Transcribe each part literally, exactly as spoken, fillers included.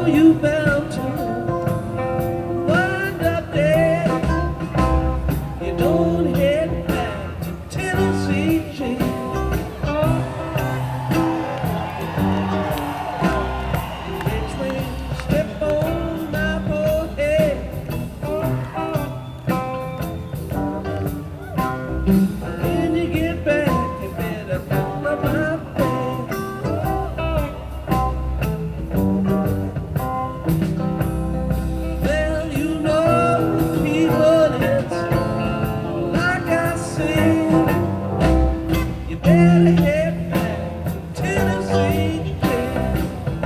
you bound to wind up dead. You don't head back to Tennessee jail. Which way step on my forehead. When you get back, you better come up my bed. Well, you know, people, it's like I said. You better head back to Tennessee jail.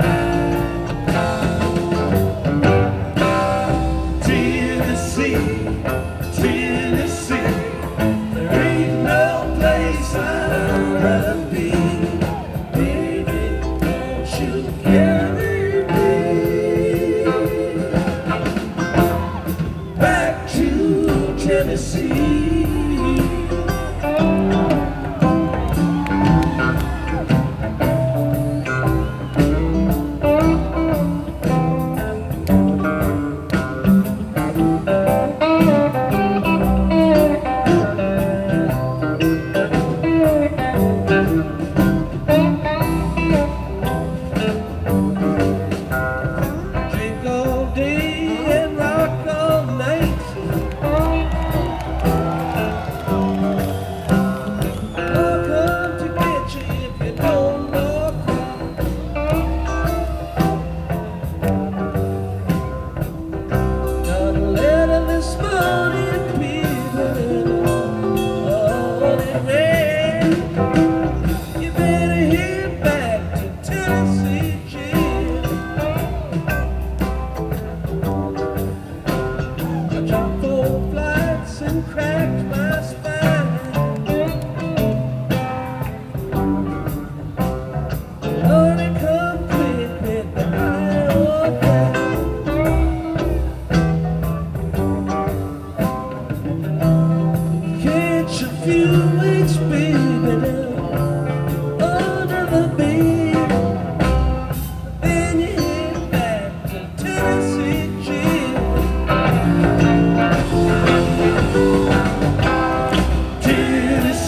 Tennessee, Tennessee, there ain't no place I'd rather be. Baby, won't you carry me back to Tennessee? Drink all day and rock all night. I'll come to get you if you don't know cry. Got a letter this morning, people, all it read. You better head back to Tennessee jail. I dropped four flights and cracked my spine. Lord, come quick with the Iowa guy. Catch a few weeks, baby.